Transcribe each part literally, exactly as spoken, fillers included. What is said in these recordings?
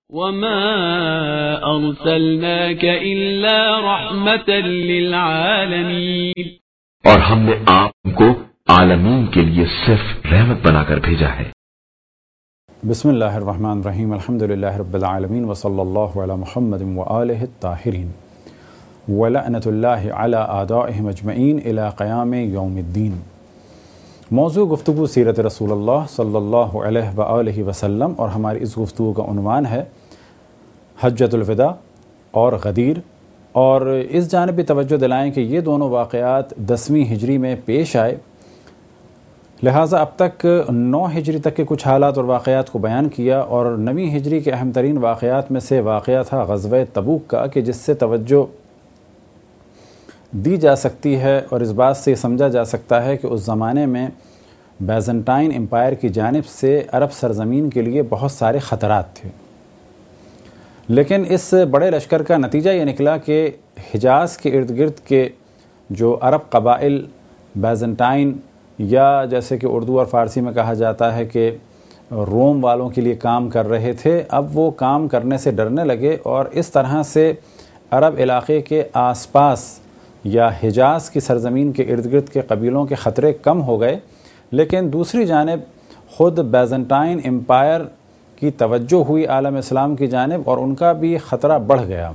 وما أرسلناك إلا رحمة للعالمين، اور ہم نے آپ کو عالمین کے لیے صرف رحمت بنا کر بھیجا ہے۔ بسم اللہ الرحمن الرحیم، الحمد للہ رب العالمین، وصلی اللہ علی محمد وآلہ الطاہرین، ولعنۃ اللہ علی اعدائہم اجمعین الی قیام یوم الدین۔ موضوع گفتگو سیرت رسول اللہ صلی اللہ علیہ وآلہ وسلم، اور ہماری اس گفتگو کا عنوان ہے حجۃ الوداع اور غدیر، اور اس جانب بھی توجہ دلائیں کہ یہ دونوں واقعات دسویں ہجری میں پیش آئے، لہٰذا اب تک نو ہجری تک کے کچھ حالات اور واقعات کو بیان کیا، اور نویں ہجری کے اہم ترین واقعات میں سے واقعہ تھا غزوہ تبوک کا، کہ جس سے توجہ دی جا سکتی ہے اور اس بات سے سمجھا جا سکتا ہے کہ اس زمانے میں بیزنٹائن امپائر کی جانب سے عرب سرزمین کے لیے بہت سارے خطرات تھے، لیکن اس بڑے لشکر کا نتیجہ یہ نکلا کہ حجاز کے ارد گرد کے جو عرب قبائل بیزنٹائن، یا جیسے کہ اردو اور فارسی میں کہا جاتا ہے کہ روم والوں کے لیے کام کر رہے تھے، اب وہ کام کرنے سے ڈرنے لگے، اور اس طرح سے عرب علاقے کے آس پاس یا حجاز کی سرزمین کے ارد گرد کے قبیلوں کے خطرے کم ہو گئے، لیکن دوسری جانب خود بیزنٹائن امپائر کی توجہ ہوئی عالم اسلام کی جانب، اور ان کا بھی خطرہ بڑھ گیا۔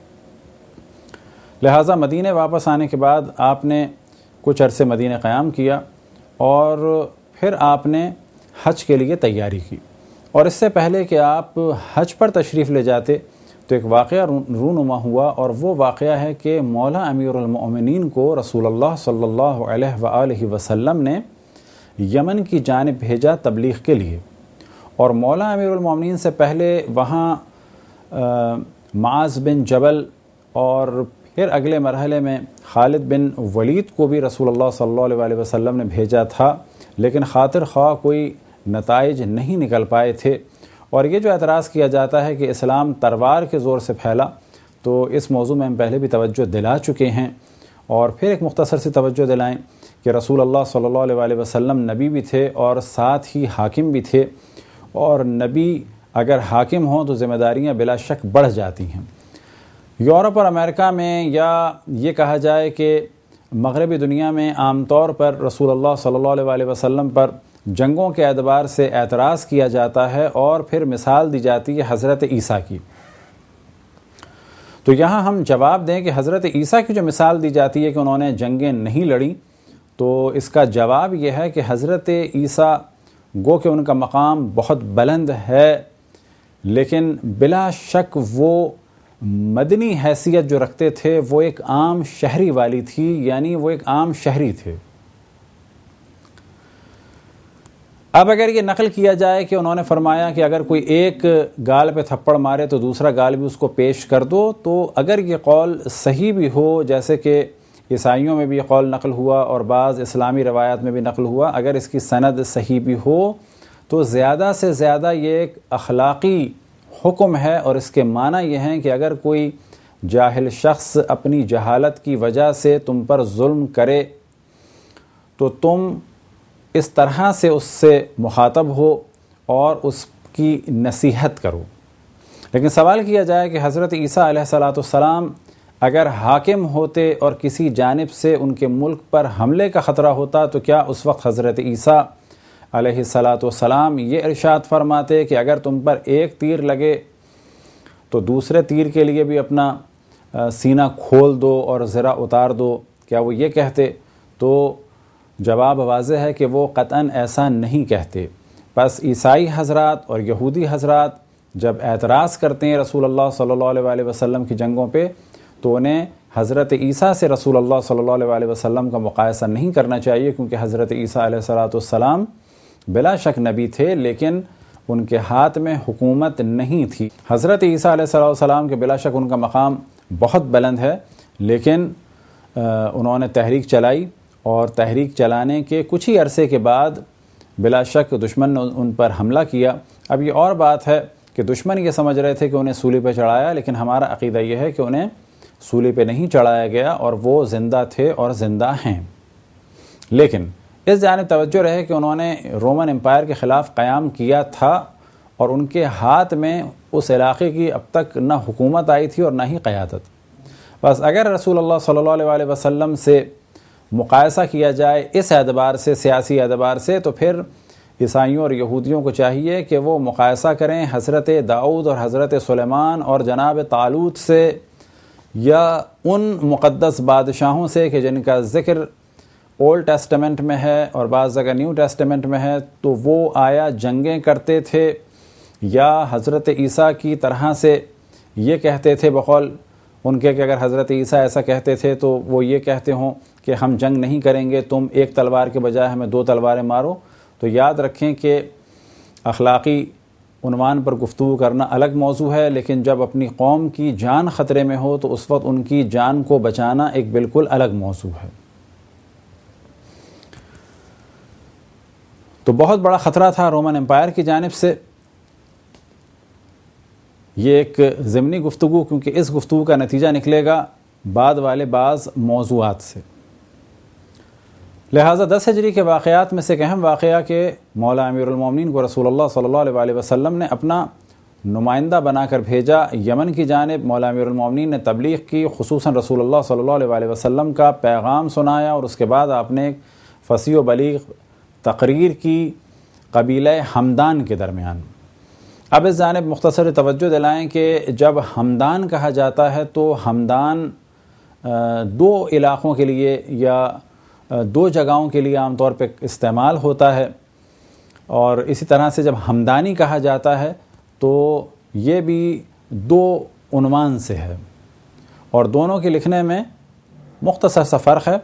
لہٰذا مدینہ واپس آنے کے بعد آپ نے کچھ عرصے مدینہ قیام کیا، اور پھر آپ نے حج کے لیے تیاری کی، اور اس سے پہلے کہ آپ حج پر تشریف لے جاتے تو ایک واقعہ رونما ہوا، اور وہ واقعہ ہے کہ مولا امیر المؤمنین کو رسول اللہ صلی اللہ علیہ وآلہ وسلم نے یمن کی جانب بھیجا تبلیغ کے لیے، اور مولا امیر المؤمنین سے پہلے وہاں معاذ بن جبل اور پھر اگلے مرحلے میں خالد بن ولید کو بھی رسول اللہ صلی اللہ علیہ وسلم نے بھیجا تھا، لیکن خاطر خواہ کوئی نتائج نہیں نکل پائے تھے۔ اور یہ جو اعتراض کیا جاتا ہے کہ اسلام تلوار کے زور سے پھیلا، تو اس موضوع میں ہم پہلے بھی توجہ دلا چکے ہیں، اور پھر ایک مختصر سی توجہ دلائیں کہ رسول اللہ صلی اللہ علیہ وسلم نبی بھی تھے اور ساتھ ہی حاکم بھی تھے، اور نبی اگر حاکم ہوں تو ذمہ داریاں بلا شک بڑھ جاتی ہیں۔ یورپ اور امریکہ میں، یا یہ کہا جائے کہ مغربی دنیا میں، عام طور پر رسول اللہ صلی اللہ علیہ وسلم پر جنگوں کے اعتبار سے اعتراض کیا جاتا ہے، اور پھر مثال دی جاتی ہے حضرت عیسیٰ کی۔ تو یہاں ہم جواب دیں کہ حضرت عیسیٰ کی جو مثال دی جاتی ہے کہ انہوں نے جنگیں نہیں لڑیں، تو اس کا جواب یہ ہے کہ حضرت عیسیٰ گو کہ ان کا مقام بہت بلند ہے، لیکن بلا شک وہ مدنی حیثیت جو رکھتے تھے وہ ایک عام شہری والی تھی، یعنی وہ ایک عام شہری تھے۔ اب اگر یہ نقل کیا جائے کہ انہوں نے فرمایا کہ اگر کوئی ایک گال پہ تھپڑ مارے تو دوسرا گال بھی اس کو پیش کر دو، تو اگر یہ قول صحیح بھی ہو، جیسے کہ عیسائیوں میں بھی یہ قول نقل ہوا اور بعض اسلامی روایات میں بھی نقل ہوا، اگر اس کی سند صحیح بھی ہو تو زیادہ سے زیادہ یہ ایک اخلاقی حکم ہے، اور اس کے معنی یہ ہیں کہ اگر کوئی جاہل شخص اپنی جہالت کی وجہ سے تم پر ظلم کرے تو تم اس طرح سے اس سے مخاطب ہو اور اس کی نصیحت کرو۔ لیکن سوال کیا جائے کہ حضرت عیسیٰ علیہ الصلاۃ والسلام اگر حاکم ہوتے اور کسی جانب سے ان کے ملک پر حملے کا خطرہ ہوتا، تو کیا اس وقت حضرت عیسیٰ علیہ الصلاۃ والسلام یہ ارشاد فرماتے کہ اگر تم پر ایک تیر لگے تو دوسرے تیر کے لیے بھی اپنا سینہ کھول دو اور ذرا اتار دو؟ کیا وہ یہ کہتے؟ تو جواب واضح ہے کہ وہ قطعاً ایسا نہیں کہتے۔ پس عیسائی حضرات اور یہودی حضرات جب اعتراض کرتے ہیں رسول اللہ صلی اللہ علیہ وسلم کی جنگوں پہ، تو انہیں حضرت عیسیٰ سے رسول اللہ صلی اللہ علیہ وسلم کا مقایسہ نہیں کرنا چاہیے، کیونکہ حضرت عیسیٰ علیہ الصلاۃ والسلام بلا شک نبی تھے، لیکن ان کے ہاتھ میں حکومت نہیں تھی۔ حضرت عیسیٰ علیہ الصلاۃ والسلام کے بلا شک ان کا مقام بہت بلند ہے، لیکن انہوں نے تحریک چلائی، اور تحریک چلانے کے کچھ ہی عرصے کے بعد بلا شک دشمن نے ان پر حملہ کیا۔ اب یہ اور بات ہے کہ دشمن یہ سمجھ رہے تھے کہ انہیں سولی پہ چڑھایا، لیکن ہمارا عقیدہ یہ ہے کہ انہیں سولی پہ نہیں چڑھایا گیا، اور وہ زندہ تھے اور زندہ ہیں۔ لیکن اس جانب توجہ رہے کہ انہوں نے رومن امپائر کے خلاف قیام کیا تھا، اور ان کے ہاتھ میں اس علاقے کی اب تک نہ حکومت آئی تھی اور نہ ہی قیادت. بس اگر رسول اللہ صلی اللہ علیہ وسلم سے مقایسہ کیا جائے اس اعتبار سے، سیاسی اعتبار سے، تو پھر عیسائیوں اور یہودیوں کو چاہیے کہ وہ مقایسہ کریں حضرت داؤد اور حضرت سلیمان اور جناب طالوت سے، یا ان مقدس بادشاہوں سے کہ جن کا ذکر اولڈ ٹیسٹمنٹ میں ہے اور بعض جگہ نیو ٹیسٹمنٹ میں ہے، تو وہ آیا جنگیں کرتے تھے یا حضرت عیسیٰ کی طرح سے یہ کہتے تھے بقول ان کے کہ اگر حضرت عیسیٰ ایسا کہتے تھے تو وہ یہ کہتے ہوں کہ ہم جنگ نہیں کریں گے، تم ایک تلوار کے بجائے ہمیں دو تلواریں مارو. تو یاد رکھیں کہ اخلاقی عنوان پر گفتگو کرنا الگ موضوع ہے، لیکن جب اپنی قوم کی جان خطرے میں ہو تو اس وقت ان کی جان کو بچانا ایک بالکل الگ موضوع ہے. تو بہت بڑا خطرہ تھا رومن امپائر کی جانب سے. یہ ایک ضمنی گفتگو، کیونکہ اس گفتگو کا نتیجہ نکلے گا بعد والے بعض موضوعات سے. لہٰذا دس ہجری کے واقعات میں سے ایک اہم واقعہ کہ مولا امیر المومنین کو رسول اللہ صلی اللہ علیہ وسلم نے اپنا نمائندہ بنا کر بھیجا یمن کی جانب. مولا امیر المومنین نے تبلیغ کی، خصوصاً رسول اللہ صلی اللہ علیہ وسلم کا پیغام سنایا، اور اس کے بعد آپ نے ایک فصیح و بلیغ تقریر کی قبیلہ ہمدان کے درمیان. اب اس جانب مختصر توجہ دلائیں کہ جب ہمدان کہا جاتا ہے تو ہمدان دو علاقوں کے لیے یا دو جگہوں کے لیے عام طور پہ استعمال ہوتا ہے، اور اسی طرح سے جب ہمدانی کہا جاتا ہے تو یہ بھی دو عنوان سے ہے، اور دونوں کے لکھنے میں مختصر سا فرق ہے.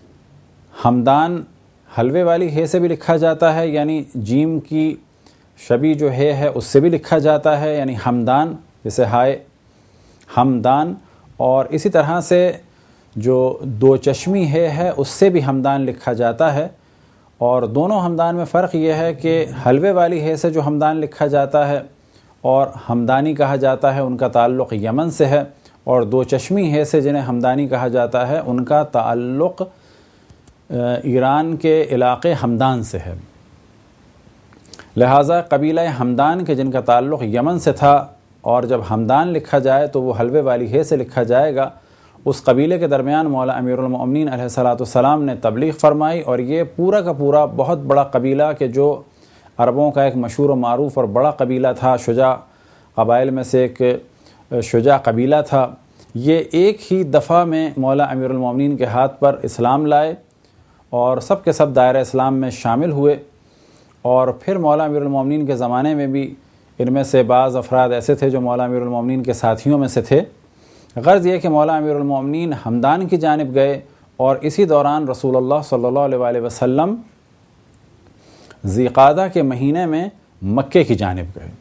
ہمدان حلوے والی ہے سے بھی لکھا جاتا ہے، یعنی جیم کی شبی جو ہے ہے اس سے بھی لکھا جاتا ہے، یعنی ہمدان، جیسے ہائے ہمدان. اور اسی طرح سے جو دو چشمی ہے ہے اس سے بھی ہمدان لکھا جاتا ہے. اور دونوں ہمدان میں فرق یہ ہے کہ حلوے والی ہے سے جو ہمدان لکھا جاتا ہے اور ہمدانی کہا جاتا ہے ان کا تعلق یمن سے ہے، اور دو چشمی ہے سے جنہیں ہمدانی کہا جاتا ہے ان کا تعلق ایران کے علاقے ہمدان سے ہے. لہٰذا قبیلہ ہمدان کے جن کا تعلق یمن سے تھا، اور جب ہمدان لکھا جائے تو وہ حلوے والی ہے سے لکھا جائے گا، اس قبیلے کے درمیان مولا امیر المؤمنین علیہ الصلوۃ والسلام نے تبلیغ فرمائی. اور یہ پورا کا پورا بہت بڑا قبیلہ کہ جو عربوں کا ایک مشہور و معروف اور بڑا قبیلہ تھا، شجاع قبائل میں سے ایک شجاع قبیلہ تھا، یہ ایک ہی دفعہ میں مولا امیر المؤمنین کے ہاتھ پر اسلام لائے اور سب کے سب دائرہ اسلام میں شامل ہوئے. اور پھر مولا امیر المؤمنین کے زمانے میں بھی ان میں سے بعض افراد ایسے تھے جو مولا امیر المؤمنین کے ساتھیوں میں سے تھے. غرض یہ کہ مولا امیر المؤمنین ہمدان کی جانب گئے، اور اسی دوران رسول اللہ صلی اللہ علیہ وسلم ذی قعدہ کے مہینے میں مکے کی جانب گئے.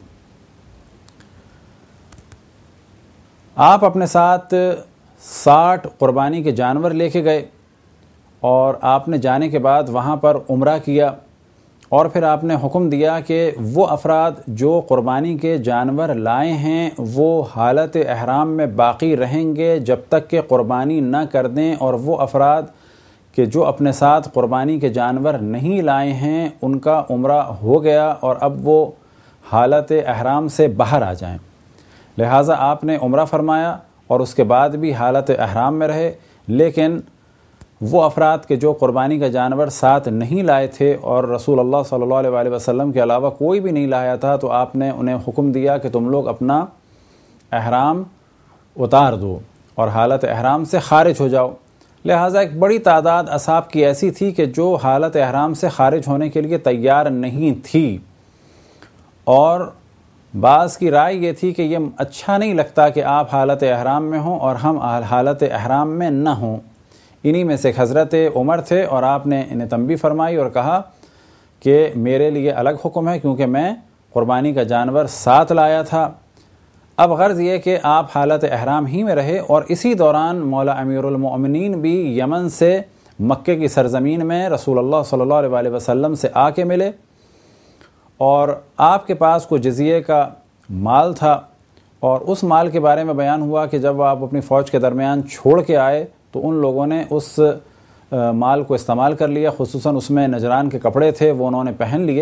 آپ اپنے ساتھ ساٹھ قربانی کے جانور لے کے گئے، اور آپ نے جانے کے بعد وہاں پر عمرہ کیا، اور پھر آپ نے حکم دیا کہ وہ افراد جو قربانی کے جانور لائے ہیں وہ حالت احرام میں باقی رہیں گے جب تک کہ قربانی نہ کر دیں، اور وہ افراد کہ جو اپنے ساتھ قربانی کے جانور نہیں لائے ہیں ان کا عمرہ ہو گیا اور اب وہ حالت احرام سے باہر آ جائیں. لہٰذا آپ نے عمرہ فرمایا اور اس کے بعد بھی حالت احرام میں رہے. لیکن وہ افراد کے جو قربانی کا جانور ساتھ نہیں لائے تھے اور رسول اللہ صلی اللہ علیہ وسلم کے علاوہ کوئی بھی نہیں لایا تھا، تو آپ نے انہیں حکم دیا کہ تم لوگ اپنا احرام اتار دو اور حالت احرام سے خارج ہو جاؤ. لہٰذا ایک بڑی تعداد اصحاب کی ایسی تھی کہ جو حالت احرام سے خارج ہونے کے لیے تیار نہیں تھی، اور بعض کی رائے یہ تھی کہ یہ اچھا نہیں لگتا کہ آپ حالت احرام میں ہوں اور ہم حالت احرام میں نہ ہوں. انہی میں سے حضرت عمر تھے، اور آپ نے انہیں تنبیہ فرمائی اور کہا کہ میرے لیے الگ حکم ہے کیونکہ میں قربانی کا جانور ساتھ لایا تھا. اب غرض یہ کہ آپ حالت احرام ہی میں رہے، اور اسی دوران مولا امیر المؤمنین بھی یمن سے مکے کی سرزمین میں رسول اللہ صلی اللہ علیہ وسلم سے آ کے ملے، اور آپ کے پاس کوئی جزیے کا مال تھا، اور اس مال کے بارے میں بیان ہوا کہ جب آپ اپنی فوج کے درمیان چھوڑ کے آئے تو ان لوگوں نے اس مال کو استعمال کر لیا، خصوصاً اس میں نجران کے کپڑے تھے وہ انہوں نے پہن لیے،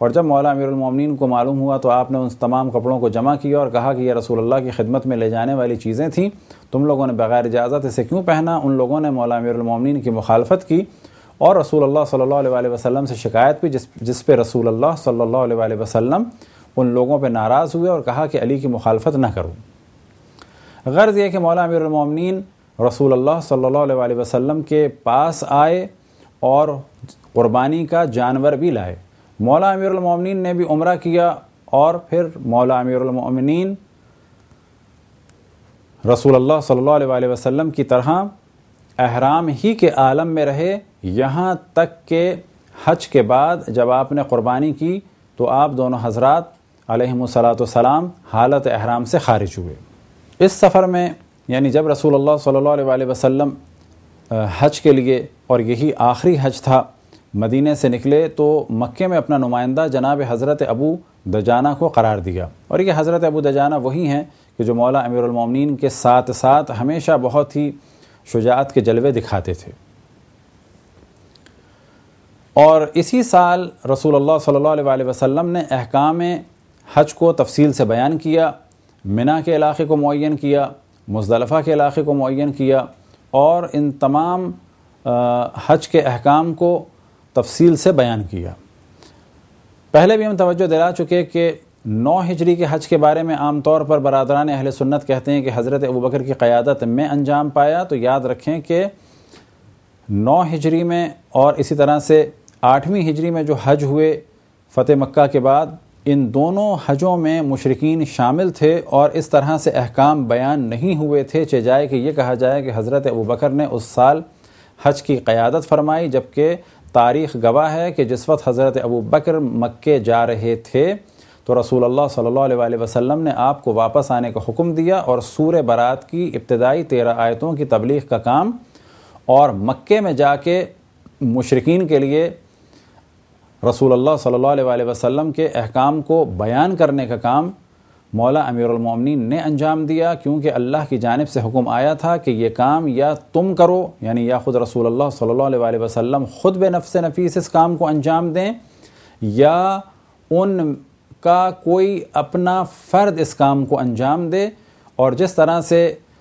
اور جب مولا امیر المومنین کو معلوم ہوا تو آپ نے ان تمام کپڑوں کو جمع کیا اور کہا کہ یہ رسول اللہ کی خدمت میں لے جانے والی چیزیں تھیں، تم لوگوں نے بغیر اجازت اسے کیوں پہنا؟ ان لوگوں نے مولا امیر المومنین کی مخالفت کی اور رسول اللہ صلی اللہ علیہ وآلہ وسلم سے شکایت کی، جس جس پہ رسول اللہ صلی اللہ علیہ وآلہ وسلم ان لوگوں پہ ناراض ہوئے اور کہا کہ علی کی مخالفت نہ کرو۔ غرض یہ کہ مولا امیر المومنین رسول اللہ صلی اللہ علیہ وآلہ وسلم کے پاس آئے اور قربانی کا جانور بھی لائے۔ مولا امیر المومنین نے بھی عمرہ کیا اور پھر مولا امیر المومنین رسول اللہ صلی اللہ علیہ وآلہ وسلم کی طرح احرام ہی کے عالم میں رہے، یہاں تک کہ حج کے بعد جب آپ نے قربانی کی تو آپ دونوں حضرات علیہم الصلاۃ والسلام حالت احرام سے خارج ہوئے۔ اس سفر میں یعنی جب رسول اللہ صلی اللہ علیہ وآلہ وسلم حج کے لیے، اور یہی آخری حج تھا، مدینے سے نکلے تو مکے میں اپنا نمائندہ جناب حضرت ابو دجانہ کو قرار دیا، اور یہ حضرت ابو دجانہ وہی ہیں کہ جو مولا امیر المومنین کے ساتھ ساتھ ہمیشہ بہت ہی شجاعت کے جلوے دکھاتے تھے۔ اور اسی سال رسول اللہ صلی اللہ علیہ وآلہ وسلم نے احکام حج کو تفصیل سے بیان کیا، منا کے علاقے کو معین کیا، مزدلفہ کے علاقے کو معین کیا، اور ان تمام حج کے احکام کو تفصیل سے بیان کیا۔ پہلے بھی ہم توجہ دلا چکے کہ نو ہجری کے حج کے بارے میں عام طور پر برادران اہل سنت کہتے ہیں کہ حضرت ابوبکر کی قیادت میں انجام پایا، تو یاد رکھیں کہ نو ہجری میں اور اسی طرح سے آٹھویں ہجری میں جو حج ہوئے فتح مکہ کے بعد، ان دونوں حجوں میں مشرکین شامل تھے اور اس طرح سے احکام بیان نہیں ہوئے تھے چہ جائے کہ یہ کہا جائے کہ حضرت ابوبکر نے اس سال حج کی قیادت فرمائی، جبکہ تاریخ گواہ ہے کہ جس وقت حضرت ابوبکر مکے جا رہے تھے تو رسول اللہ صلی اللہ علیہ وآلہ وسلم نے آپ کو واپس آنے کا حکم دیا اور سورہ برات کی ابتدائی تیرہ آیتوں کی تبلیغ کا کام اور مکے میں جا کے مشرکین کے لیے رسول اللہ صلی اللہ علیہ وآلہ وسلم کے احکام کو بیان کرنے کا کام مولا امیر المومنین نے انجام دیا، کیونکہ اللہ کی جانب سے حکم آیا تھا کہ یہ کام یا تم کرو، یعنی یا خود رسول اللہ صلی اللہ علیہ وآلہ وسلم خود بے نفس نفیس اس کام کو انجام دیں، یا ان کا کوئی اپنا فرد اس کام کو انجام دے۔ اور جس طرح سے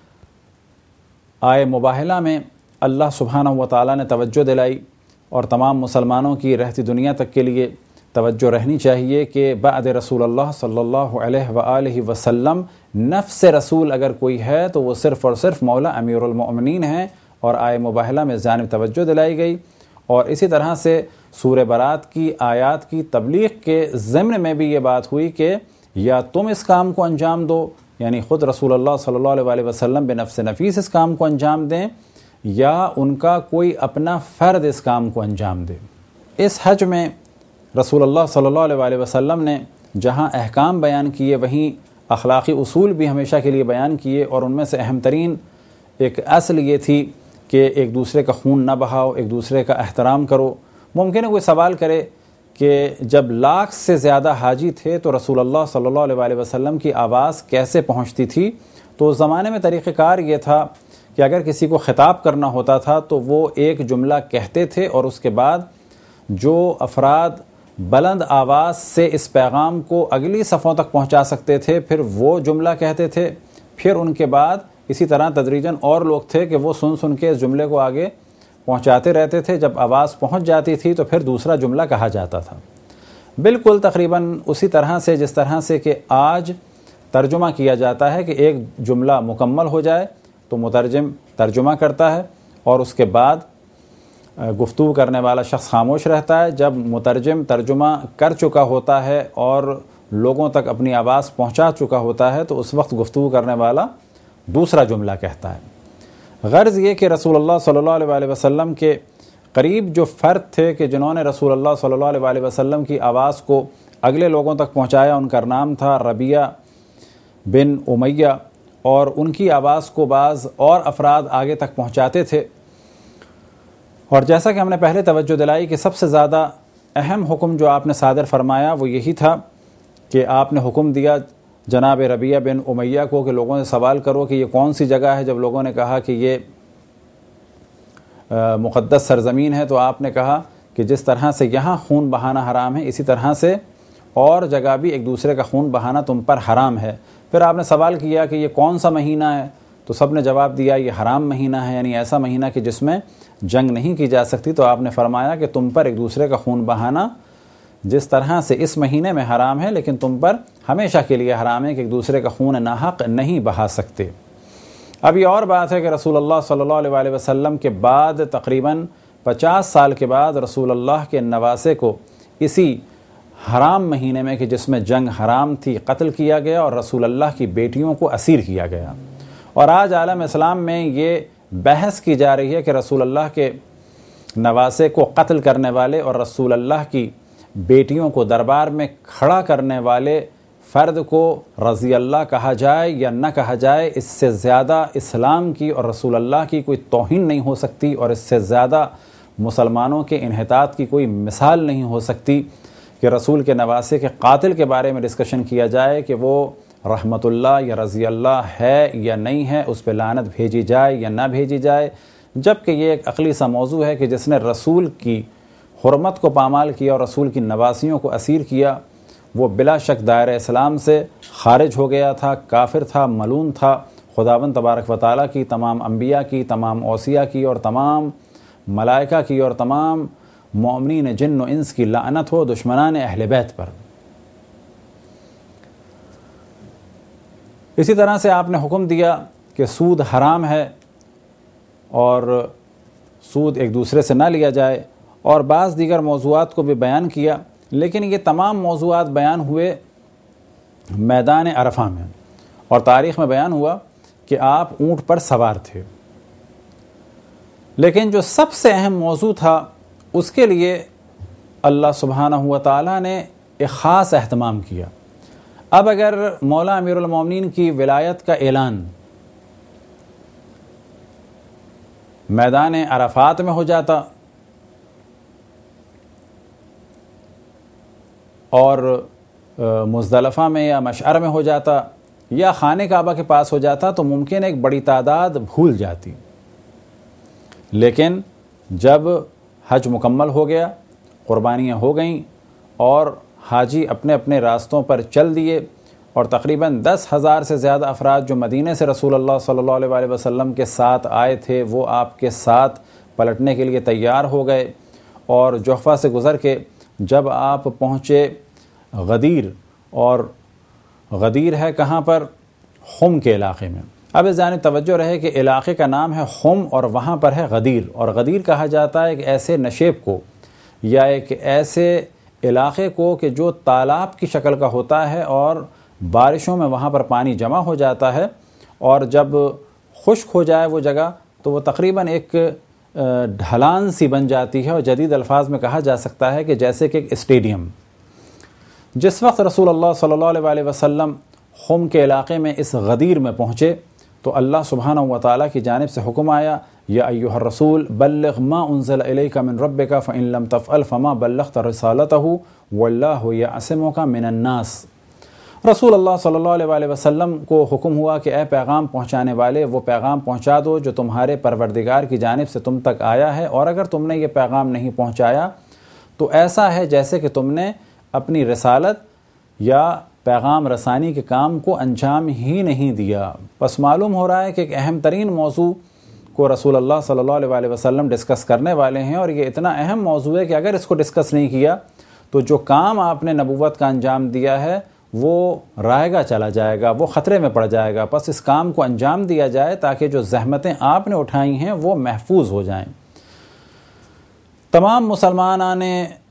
آئے مباہلہ میں اللہ سبحانہ و تعالیٰ نے توجہ دلائی اور تمام مسلمانوں کی رہتی دنیا تک کے لیے توجہ رہنی چاہیے کہ بعد رسول اللہ صلی اللہ علیہ وآلہ وسلم نفس رسول اگر کوئی ہے تو وہ صرف اور صرف مولا امیر المؤمنین ہیں، اور آئے مباہلہ میں جانب توجہ دلائی گئی۔ اور اسی طرح سے سورہ برات کی آیات کی تبلیغ کے ضمن میں بھی یہ بات ہوئی کہ یا تم اس کام کو انجام دو، یعنی خود رسول اللہ صلی اللہ علیہ وآلہ وسلم بنفس نفیس اس کام کو انجام دیں، یا ان کا کوئی اپنا فرد اس کام کو انجام دے۔ اس حج میں رسول اللہ صلی اللہ علیہ وآلہ وسلم نے جہاں احکام بیان کیے وہیں اخلاقی اصول بھی ہمیشہ کے لیے بیان کیے، اور ان میں سے اہم ترین ایک اصل یہ تھی کہ ایک دوسرے کا خون نہ بہاؤ، ایک دوسرے کا احترام کرو۔ ممکن ہے کوئی سوال کرے کہ جب لاکھ سے زیادہ حاجی تھے تو رسول اللہ صلی اللہ علیہ وآلہ وسلم کی آواز کیسے پہنچتی تھی؟ تو اس زمانے میں طریقہ کار یہ تھا کہ اگر کسی کو خطاب کرنا ہوتا تھا تو وہ ایک جملہ کہتے تھے، اور اس کے بعد جو افراد بلند آواز سے اس پیغام کو اگلی صفوں تک پہنچا سکتے تھے پھر وہ جملہ کہتے تھے، پھر ان کے بعد اسی طرح تدریجاً اور لوگ تھے کہ وہ سن سن کے اس جملے کو آگے پہنچاتے رہتے تھے۔ جب آواز پہنچ جاتی تھی تو پھر دوسرا جملہ کہا جاتا تھا، بالکل تقریباً اسی طرح سے جس طرح سے کہ آج ترجمہ کیا جاتا ہے کہ ایک جملہ مکمل ہو جائے تو مترجم ترجمہ کرتا ہے اور اس کے بعد گفتگو کرنے والا شخص خاموش رہتا ہے۔ جب مترجم ترجمہ کر چکا ہوتا ہے اور لوگوں تک اپنی آواز پہنچا چکا ہوتا ہے تو اس وقت گفتگو کرنے والا دوسرا جملہ کہتا ہے۔ غرض یہ کہ رسول اللہ صلی اللہ علیہ وآلہ وسلم کے قریب جو فرد تھے کہ جنہوں نے رسول اللہ صلی اللہ علیہ وآلہ وسلم کی آواز کو اگلے لوگوں تک پہنچایا، ان کا نام تھا ربیعہ بن امیہ، اور ان کی آواز کو بعض اور افراد آگے تک پہنچاتے تھے۔ اور جیسا کہ ہم نے پہلے توجہ دلائی کہ سب سے زیادہ اہم حکم جو آپ نے صادر فرمایا وہ یہی تھا کہ آپ نے حکم دیا جناب ربیعہ بن امیہ کو کہ لوگوں سے سوال کرو کہ یہ کون سی جگہ ہے۔ جب لوگوں نے کہا کہ یہ مقدس سرزمین ہے تو آپ نے کہا کہ جس طرح سے یہاں خون بہانا حرام ہے اسی طرح سے اور جگہ بھی ایک دوسرے کا خون بہانا تم پر حرام ہے۔ پھر آپ نے سوال کیا کہ یہ کون سا مہینہ ہے؟ تو سب نے جواب دیا یہ حرام مہینہ ہے، یعنی ایسا مہینہ کہ جس میں جنگ نہیں کی جا سکتی۔ تو آپ نے فرمایا کہ تم پر ایک دوسرے کا خون بہانا جس طرح سے اس مہینے میں حرام ہے، لیکن تم پر ہمیشہ کے لیے حرام ہے کہ ایک دوسرے کا خون ناحق نہیں بہا سکتے۔ اب یہ اور بات ہے کہ رسول اللہ صلی اللہ علیہ وآلہ وسلم کے بعد تقریباً پچاس سال کے بعد رسول اللہ کے نواسے کو اسی حرام مہینے میں کہ جس میں جنگ حرام تھی قتل کیا گیا اور رسول اللہ کی بیٹیوں کو اسیر کیا گیا۔ اور آج عالم اسلام میں یہ بحث کی جا رہی ہے کہ رسول اللہ کے نواسے کو قتل کرنے والے اور رسول اللہ کی بیٹیوں کو دربار میں کھڑا کرنے والے فرد کو رضی اللہ کہا جائے یا نہ کہا جائے، اس سے زیادہ اسلام کی اور رسول اللہ کی کوئی توہین نہیں ہو سکتی، اور اس سے زیادہ مسلمانوں کے انحطاط کی کوئی مثال نہیں ہو سکتی کہ رسول کے نواسے کے قاتل کے بارے میں ڈسکشن کیا جائے کہ وہ رحمت اللہ یا رضی اللہ ہے یا نہیں ہے، اس پہ لعنت بھیجی جائے یا نہ بھیجی جائے، جبکہ یہ ایک عقلی سا موضوع ہے کہ جس نے رسول کی حرمت کو پامال کیا اور رسول کی نواسیوں کو اسیر کیا، وہ بلا شک دائرہ اسلام سے خارج ہو گیا تھا، کافر تھا، ملعون تھا۔ خداوند تبارک و تعالیٰ کی، تمام انبیاء کی، تمام اوصیاء کی اور تمام ملائکہ کی اور تمام مومنین جن و انس کی لعنت ہو دشمنان اہل بیت پر۔ اسی طرح سے آپ نے حکم دیا کہ سود حرام ہے اور سود ایک دوسرے سے نہ لیا جائے، اور بعض دیگر موضوعات کو بھی بیان کیا، لیکن یہ تمام موضوعات بیان ہوئے میدان عرفہ میں، اور تاریخ میں بیان ہوا کہ آپ اونٹ پر سوار تھے۔ لیکن جو سب سے اہم موضوع تھا اس کے لیے اللہ سبحانہ و تعالیٰ نے ایک خاص اہتمام کیا۔ اب اگر مولا امیر المومنین کی ولایت کا اعلان میدان عرفات میں ہو جاتا اور مزدلفہ میں یا مشعر میں ہو جاتا یا خانہ کعبہ کے پاس ہو جاتا تو ممکن ایک بڑی تعداد بھول جاتی، لیکن جب حج مکمل ہو گیا، قربانیاں ہو گئیں اور حاجی اپنے اپنے راستوں پر چل دیے، اور تقریباً دس ہزار سے زیادہ افراد جو مدینے سے رسول اللہ صلی اللہ علیہ وآلہ وسلم کے ساتھ آئے تھے وہ آپ کے ساتھ پلٹنے کے لیے تیار ہو گئے، اور جحفہ سے گزر کے جب آپ پہنچے غدیر، اور غدیر ہے کہاں پر؟ خم کے علاقے میں۔ اب اس جانب توجہ رہے کہ علاقے کا نام ہے خم اور وہاں پر ہے غدیر، اور غدیر کہا جاتا ہے ایک ایسے نشیب کو یا ایک ایسے علاقے کو کہ جو تالاب کی شکل کا ہوتا ہے اور بارشوں میں وہاں پر پانی جمع ہو جاتا ہے، اور جب خشک ہو جائے وہ جگہ تو وہ تقریباً ایک ڈھلان سی بن جاتی ہے، اور جدید الفاظ میں کہا جا سکتا ہے کہ جیسے کہ ایک اسٹیڈیم۔ جس وقت رسول اللہ صلی اللہ علیہ وآلہ وسلم خم کے علاقے میں اس غدیر میں پہنچے تو اللہ سبحانہ و تعالیٰ کی جانب سے حکم آیا، یا ایھا الرسول بلغ ما انزل الیک من ربک فإن لم تفعل فما بلغت رسالتہ واللہ یعصمک من الناس۔ رسول اللہ صلی اللہ علیہ وآلہ وسلم کو حکم ہوا کہ اے پیغام پہنچانے والے، وہ پیغام پہنچا دو جو تمہارے پروردگار کی جانب سے تم تک آیا ہے، اور اگر تم نے یہ پیغام نہیں پہنچایا تو ایسا ہے جیسے کہ تم نے اپنی رسالت یا پیغام رسانی کے کام کو انجام ہی نہیں دیا۔ پس معلوم ہو رہا ہے کہ ایک اہم ترین موضوع کو رسول اللہ صلی اللہ علیہ وآلہ وسلم ڈسکس کرنے والے ہیں، اور یہ اتنا اہم موضوع ہے کہ اگر اس کو ڈسکس نہیں کیا تو جو کام آپ نے نبوت کا انجام دیا ہے وہ رائے گا چلا جائے گا، وہ خطرے میں پڑ جائے گا۔ پس اس کام کو انجام دیا جائے تاکہ جو زحمتیں آپ نے اٹھائی ہیں وہ محفوظ ہو جائیں۔ تمام مسلمانان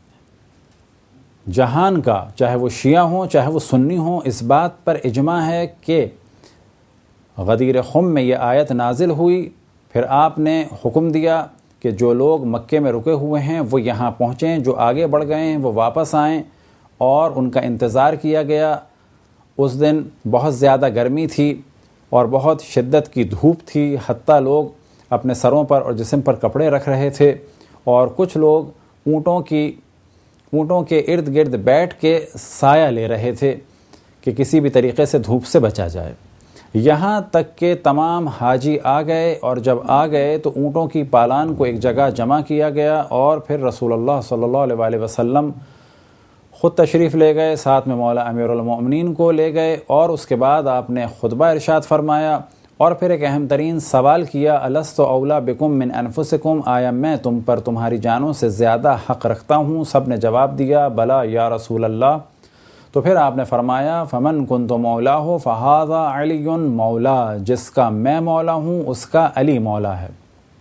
جہان کا، چاہے وہ شیعہ ہوں چاہے وہ سنی ہوں، اس بات پر اجماع ہے کہ غدیر خم میں یہ آیت نازل ہوئی، پھر آپ نے حکم دیا کہ جو لوگ مکے میں رکے ہوئے ہیں وہ یہاں پہنچیں، جو آگے بڑھ گئے ہیں وہ واپس آئیں، اور ان کا انتظار کیا گیا۔ اس دن بہت زیادہ گرمی تھی اور بہت شدت کی دھوپ تھی، حتیٰ لوگ اپنے سروں پر اور جسم پر کپڑے رکھ رہے تھے، اور کچھ لوگ اونٹوں کی اونٹوں کے ارد گرد بیٹھ کے سایہ لے رہے تھے کہ کسی بھی طریقے سے دھوپ سے بچا جائے، یہاں تک کہ تمام حاجی آ گئے، اور جب آ گئے تو اونٹوں کی پالان کو ایک جگہ جمع کیا گیا، اور پھر رسول اللہ صلی اللہ علیہ وآلہ وسلم خود تشریف لے گئے، ساتھ میں مولا امیر المؤمنین کو لے گئے، اور اس کے بعد آپ نے خطبہ ارشاد فرمایا اور پھر ایک اہم ترین سوال کیا، الست اولا بکم من انفسکم، آیا میں تم پر تمہاری جانوں سے زیادہ حق رکھتا ہوں؟ سب نے جواب دیا بلا یا رسول اللہ۔ تو پھر آپ نے فرمایا فمن کنت مولا ہو فہذا علی مولا، جس کا میں مولا ہوں اس کا علی مولا ہے۔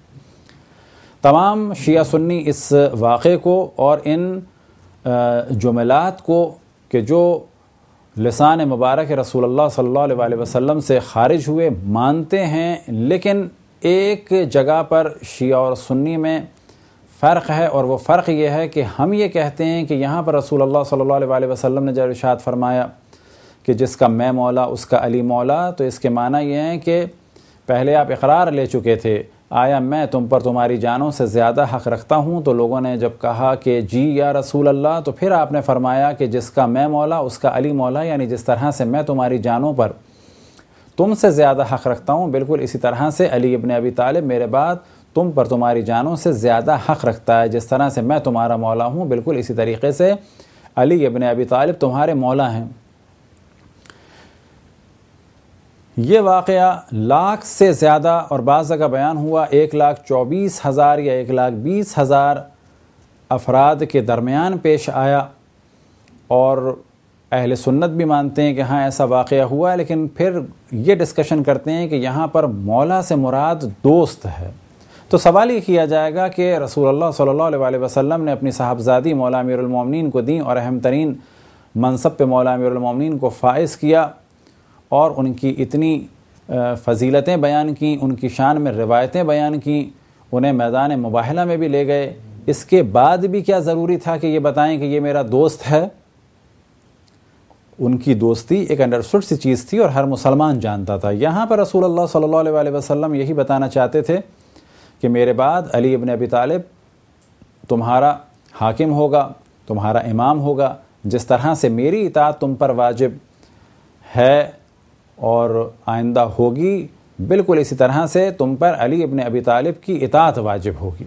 تمام شیعہ سنی اس واقعے کو اور ان جملات کو کہ جو لسان مبارک رسول اللہ صلی اللہ علیہ وآلہ وسلم سے خارج ہوئے مانتے ہیں، لیکن ایک جگہ پر شیعہ اور سنی میں فرق ہے، اور وہ فرق یہ ہے کہ ہم یہ کہتے ہیں کہ یہاں پر رسول اللہ صلی اللہ علیہ وآلہ وسلم نے جب ارشاد فرمایا کہ جس کا میں مولا اس کا علی مولا، تو اس کے معنی یہ ہے کہ پہلے آپ اقرار لے چکے تھے، آیا میں تم پر تمہاری جانوں سے زیادہ حق رکھتا ہوں؟ تو لوگوں نے جب کہا کہ جی یا رسول اللہ، تو پھر آپ نے فرمایا کہ جس کا میں مولا اس کا علی مولا، یعنی جس طرح سے میں تمہاری جانوں پر تم سے زیادہ حق رکھتا ہوں، بالکل اسی طرح سے علی ابن ابی طالب میرے بعد تم پر تمہاری جانوں سے زیادہ حق رکھتا ہے۔ جس طرح سے میں تمہارا مولا ہوں، بالکل اسی طریقے سے علی ابن ابی طالب تمہارے مولا ہیں۔ یہ واقعہ لاکھ سے زیادہ اور بعض جگہ بیان ہوا ایک لاکھ چوبیس ہزار یا ایک لاکھ بیس ہزار افراد کے درمیان پیش آیا، اور اہل سنت بھی مانتے ہیں کہ ہاں ایسا واقعہ ہوا ہے، لیکن پھر یہ ڈسکشن کرتے ہیں کہ یہاں پر مولا سے مراد دوست ہے۔ تو سوال یہ کیا جائے گا کہ رسول اللہ صلی اللہ علیہ وآلہ وسلم نے اپنی صاحبزادی مولا امیر المومنین کو دیں اور اہم ترین منصب پہ مولا امیر المومنین کو فائز کیا اور ان کی اتنی فضیلتیں بیان کیں، ان کی شان میں روایتیں بیان کیں، انہیں میدان مباہلہ میں بھی لے گئے، اس کے بعد بھی کیا ضروری تھا کہ یہ بتائیں کہ یہ میرا دوست ہے؟ ان کی دوستی ایک انڈرسٹوڈ سی چیز تھی اور ہر مسلمان جانتا تھا۔ یہاں پر رسول اللہ صلی اللہ علیہ وآلہ وسلم یہی بتانا چاہتے تھے کہ میرے بعد علی ابن ابی طالب تمہارا حاکم ہوگا، تمہارا امام ہوگا، جس طرح سے میری اطاعت تم پر واجب ہے اور آئندہ ہوگی، بالکل اسی طرح سے تم پر علی ابن ابی طالب کی اطاعت واجب ہوگی۔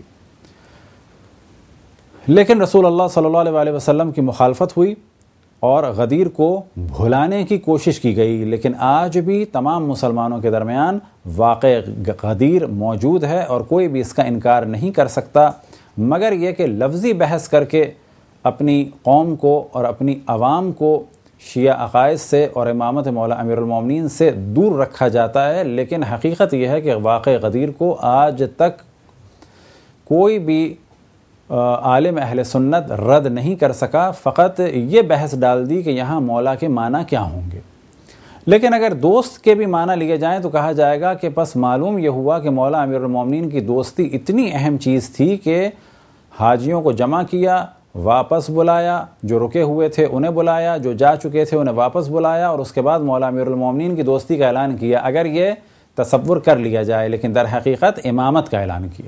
لیکن رسول اللہ صلی اللہ علیہ وآلہ وسلم کی مخالفت ہوئی اور غدیر کو بھلانے کی کوشش کی گئی، لیکن آج بھی تمام مسلمانوں کے درمیان واقع غدیر موجود ہے اور کوئی بھی اس کا انکار نہیں کر سکتا، مگر یہ کہ لفظی بحث کر کے اپنی قوم کو اور اپنی عوام کو شیعہ عقائد سے اور امامت مولا امیر المومنین سے دور رکھا جاتا ہے۔ لیکن حقیقت یہ ہے کہ واقع غدیر کو آج تک کوئی بھی عالم اہل سنت رد نہیں کر سکا، فقط یہ بحث ڈال دی کہ یہاں مولا کے معنی کیا ہوں گے۔ لیکن اگر دوست کے بھی معنی لیے جائیں تو کہا جائے گا کہ پس معلوم یہ ہوا کہ مولا امیر المومنین کی دوستی اتنی اہم چیز تھی کہ حاجیوں کو جمع کیا، واپس بلایا، جو رکے ہوئے تھے انہیں بلایا، جو جا چکے تھے انہیں واپس بلایا، اور اس کے بعد مولا امیر المومنین کی دوستی کا اعلان کیا، اگر یہ تصور کر لیا جائے، لیکن در حقیقت امامت کا اعلان کیا۔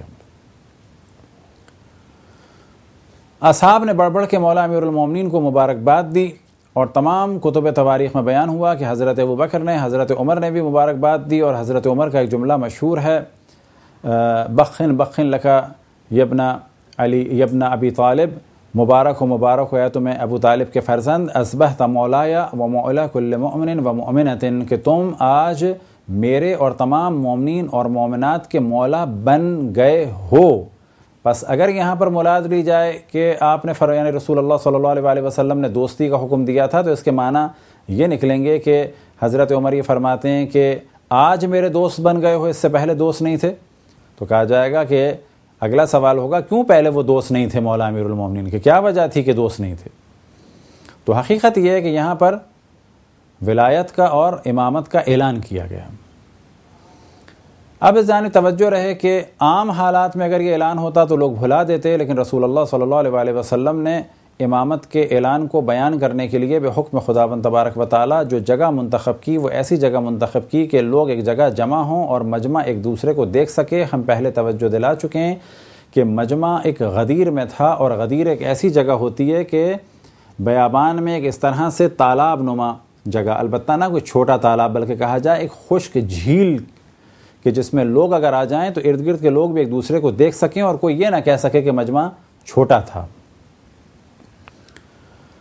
اصحاب نے بڑھ بڑھ کے مولا امیر المومنین کو مبارکباد دی، اور تمام کتب تواریخ میں بیان ہوا کہ حضرت ابوبکر نے، حضرت عمر نے بھی مبارکباد دی، اور حضرت عمر کا ایک جملہ مشہور ہے، بخن بخن لکا یبن علی یبن ابی طالب، مبارک و مبارک ہو یا تمہیں ابو طالب کے فرزند، اصبحت مولایا و مولا کل مؤمن و مؤمنۃ، کہ تم آج میرے اور تمام مومنین اور مومنات کے مولا بن گئے ہو۔ بس اگر یہاں پر مراد لی جائے کہ آپ نے یعنی رسول اللہ صلی اللہ علیہ وآلہ وسلم نے دوستی کا حکم دیا تھا، تو اس کے معنی یہ نکلیں گے کہ حضرت عمر یہ فرماتے ہیں کہ آج میرے دوست بن گئے ہو، اس سے پہلے دوست نہیں تھے؟ تو کہا جائے گا کہ اگلا سوال ہوگا کیوں پہلے وہ دوست نہیں تھے مولا امیر المومنین کے، کیا وجہ تھی کہ دوست نہیں تھے؟ تو حقیقت یہ ہے کہ یہاں پر ولایت کا اور امامت کا اعلان کیا گیا۔ اب اس جانب توجہ رہے کہ عام حالات میں اگر یہ اعلان ہوتا تو لوگ بھلا دیتے، لیکن رسول اللہ صلی اللہ علیہ وآلہ وسلم نے امامت کے اعلان کو بیان کرنے کے لیے بے حکم خداوند تبارک و تعالیٰ جو جگہ منتخب کی، وہ ایسی جگہ منتخب کی کہ لوگ ایک جگہ جمع ہوں اور مجمع ایک دوسرے کو دیکھ سکے۔ ہم پہلے توجہ دلا چکے ہیں کہ مجمع ایک غدیر میں تھا، اور غدیر ایک ایسی جگہ ہوتی ہے کہ بیابان میں ایک اس طرح سے تالاب نما جگہ، البتہ نہ کوئی چھوٹا تالاب بلکہ کہا جائے ایک خشک جھیل، کہ جس میں لوگ اگر آ جائیں تو ارد گرد کے لوگ بھی ایک دوسرے کو دیکھ سکیں اور کوئی یہ نہ کہہ سکے کہ مجمع چھوٹا تھا۔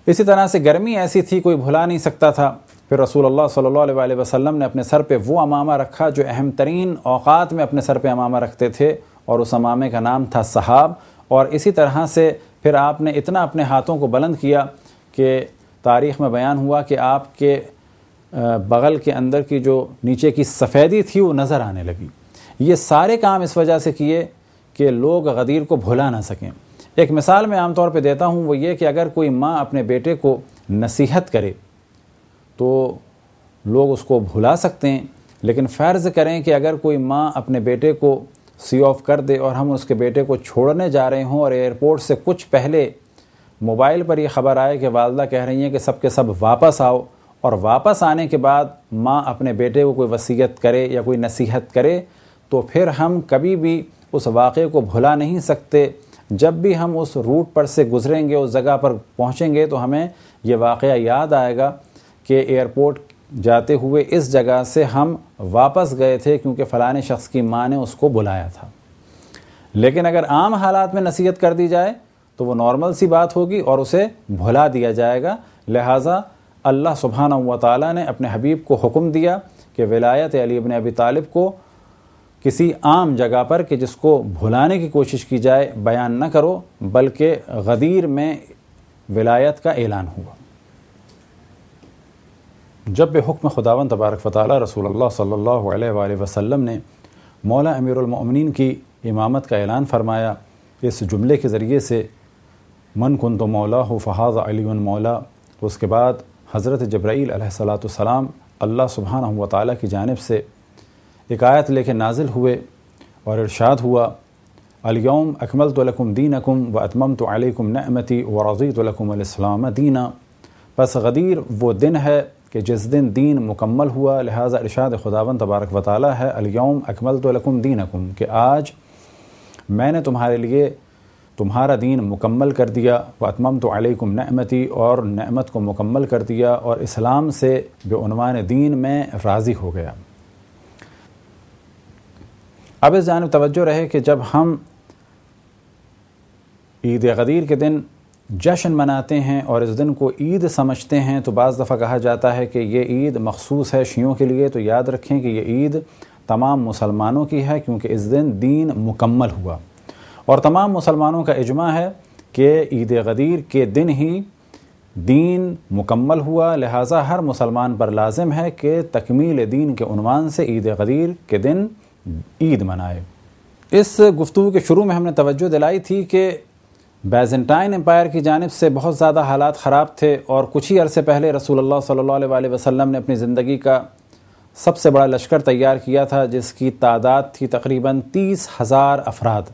اسی طرح سے گرمی ایسی تھی کوئی بھلا نہیں سکتا تھا، پھر رسول اللہ صلی اللہ علیہ وآلہ وسلم نے اپنے سر پہ وہ امامہ رکھا جو اہم ترین اوقات میں اپنے سر پہ امامہ رکھتے تھے، اور اس امامے کا نام تھا صحاب۔ اور اسی طرح سے پھر آپ نے اتنا اپنے ہاتھوں کو بلند کیا کہ تاریخ میں بیان ہوا کہ آپ کے بغل کے اندر کی جو نیچے کی سفیدی تھی وہ نظر آنے لگی۔ یہ سارے کام اس وجہ سے کیے کہ لوگ غدیر کو بھلا نہ سکیں۔ ایک مثال میں عام طور پہ دیتا ہوں، وہ یہ کہ اگر کوئی ماں اپنے بیٹے کو نصیحت کرے تو لوگ اس کو بھلا سکتے ہیں، لیکن فرض کریں کہ اگر کوئی ماں اپنے بیٹے کو سی آف کر دے اور ہم اس کے بیٹے کو چھوڑنے جا رہے ہوں اور ایئرپورٹ سے کچھ پہلے موبائل پر یہ خبر آئے کہ والدہ کہہ رہی ہیں کہ سب کے سب واپس آؤ، اور واپس آنے کے بعد ماں اپنے بیٹے کو کوئی وصیت کرے یا کوئی نصیحت کرے، تو پھر ہم کبھی بھی اس واقعے کو بھلا نہیں سکتے۔ جب بھی ہم اس روٹ پر سے گزریں گے، اس جگہ پر پہنچیں گے، تو ہمیں یہ واقعہ یاد آئے گا کہ ایئرپورٹ جاتے ہوئے اس جگہ سے ہم واپس گئے تھے کیونکہ فلانے شخص کی ماں نے اس کو بلایا تھا۔ لیکن اگر عام حالات میں نصیحت کر دی جائے تو وہ نارمل سی بات ہوگی اور اسے بھلا دیا جائے گا۔ لہٰذا اللہ سبحانہ و تعالیٰ نے اپنے حبیب کو حکم دیا کہ ولایت علی ابن ابی طالب کو کسی عام جگہ پر کہ جس کو بھلانے کی کوشش کی جائے بیان نہ کرو، بلکہ غدیر میں ولایت کا اعلان ہوا۔ جب بے حکم خداوند تبارک و تعالی رسول اللہ صلی اللہ علیہ وآلہ وسلم نے مولا امیر المؤمنین کی امامت کا اعلان فرمایا، اس جملے کے ذریعے سے من کنت مولاہ فہذا علی مولا، تو اس کے بعد حضرت جبرائیل علیہ الصلاۃ والسلام اللہ سبحانہ و تعالیٰ کی جانب سے ایک آیت لے کے نازل ہوئے اور ارشاد ہوا، الیوم اکملت لکم دینکم و اتممت علیکم نعمتی و رضیت لکم الاسلام دینا۔ پس غدیر وہ دن ہے کہ جس دن دین مکمل ہوا، لہٰذا ارشاد خداوند تبارک و تعالیٰ ہے الیوم اکملت لکم دینکم، کہ آج میں نے تمہارے لیے تمہارا دین مکمل کر دیا، واتممت علیکم نعمتی، اور نعمت کو مکمل کر دیا اور اسلام سے بعنوان دین میں راضی ہو گیا۔ اب اس جانب توجہ رہے کہ جب ہم عید غدیر کے دن جشن مناتے ہیں اور اس دن کو عید سمجھتے ہیں، تو بعض دفعہ کہا جاتا ہے کہ یہ عید مخصوص ہے شیعوں کے لیے، تو یاد رکھیں کہ یہ عید تمام مسلمانوں کی ہے، کیونکہ اس دن دین مکمل ہوا، اور تمام مسلمانوں کا اجماع ہے کہ عید غدیر کے دن ہی دین مکمل ہوا، لہٰذا ہر مسلمان پر لازم ہے کہ تکمیل دین کے عنوان سے عید غدیر کے دن عید منائے۔ اس گفتگو کے شروع میں ہم نے توجہ دلائی تھی کہ بیزنٹائن امپائر کی جانب سے بہت زیادہ حالات خراب تھے، اور کچھ ہی عرصے پہلے رسول اللہ صلی اللہ علیہ وآلہ وسلم نے اپنی زندگی کا سب سے بڑا لشکر تیار کیا تھا، جس کی تعداد تھی تقریباً تیس ہزار افراد،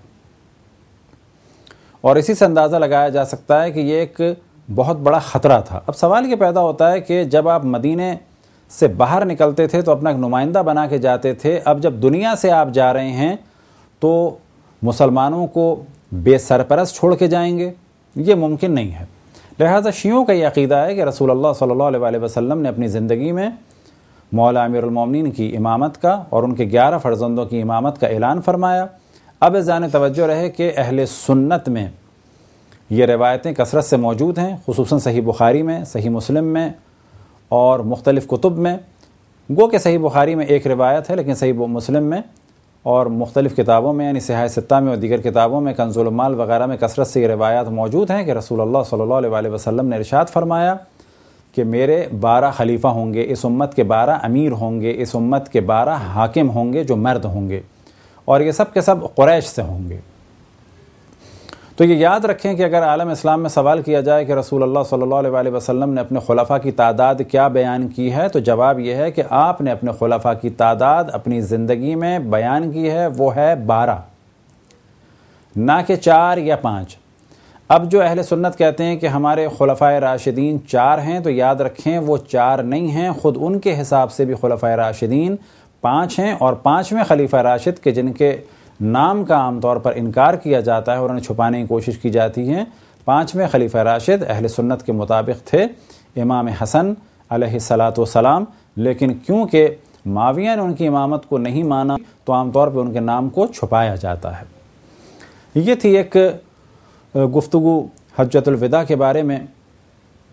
اور اسی سے اندازہ لگایا جا سکتا ہے کہ یہ ایک بہت بڑا خطرہ تھا۔ اب سوال یہ پیدا ہوتا ہے کہ جب آپ مدینے سے باہر نکلتے تھے تو اپنا ایک نمائندہ بنا کے جاتے تھے، اب جب دنیا سے آپ جا رہے ہیں تو مسلمانوں کو بے سرپرست چھوڑ کے جائیں گے؟ یہ ممکن نہیں ہے۔ لہٰذا شیعوں کا یہ عقیدہ ہے کہ رسول اللہ صلی اللہ علیہ وآلہ وسلم نے اپنی زندگی میں مولا امیر المومنین کی امامت کا اور ان کے گیارہ فرزندوں کی امامت کا اعلان فرمایا۔ اب اس جانب توجہ رہے کہ اہل سنت میں یہ روایتیں کثرت سے موجود ہیں، خصوصاً صحیح بخاری میں، صحیح مسلم میں اور مختلف کتب میں۔ گو کہ صحیح بخاری میں ایک روایت ہے، لیکن صحیح مسلم میں اور مختلف کتابوں میں یعنی صحاح ستہ میں اور دیگر کتابوں میں، کنز المال وغیرہ میں کثرت سے یہ روایات موجود ہیں کہ رسول اللہ صلی اللہ علیہ وآلہ وسلم نے ارشاد فرمایا کہ میرے بارہ خلیفہ ہوں گے، اس امت کے بارہ امیر ہوں گے، اس امت کے بارہ حاکم ہوں گے جو مرد ہوں گے، اور یہ سب کے سب قریش سے ہوں گے۔ تو یہ یاد رکھیں کہ اگر عالم اسلام میں سوال کیا جائے کہ رسول اللہ صلی اللہ علیہ وآلہ وسلم نے اپنے خلفاء کی تعداد کیا بیان کی ہے، تو جواب یہ ہے کہ آپ نے اپنے خلفاء کی تعداد اپنی زندگی میں بیان کی ہے، وہ ہے بارہ، نہ کہ چار یا پانچ۔ اب جو اہل سنت کہتے ہیں کہ ہمارے خلفاء راشدین چار ہیں، تو یاد رکھیں وہ چار نہیں ہیں، خود ان کے حساب سے بھی خلفاء راشدین پانچ ہیں، اور پانچویں خلیفہ راشد کے جن کے نام کا عام طور پر انکار کیا جاتا ہے اور انہیں چھپانے کی کوشش کی جاتی ہے، پانچویں خلیفہ راشد اہل سنت کے مطابق تھے امام حسن علیہ الصلاۃ والسلام، لیکن کیونکہ معاویہ نے ان کی امامت کو نہیں مانا تو عام طور پہ ان کے نام کو چھپایا جاتا ہے۔ یہ تھی ایک گفتگو حجۃ الوداع کے بارے میں۔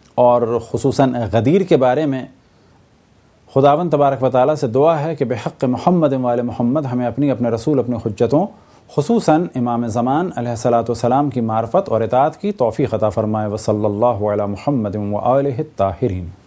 اور خصوصاً غدیر کے بارے میں خداوند تبارک و تعالیٰ سے دعا ہے کہ بحق محمد وآل محمد ہمیں اپنی اپنے رسول اپنے حجتوں خصوصاً امام زمان علیہ الصلاۃ والسلام کی معرفت اور اطاعت کی توفیق عطا فرمائے۔ وصلی اللہ علی محمد وآلہ الطاہرین۔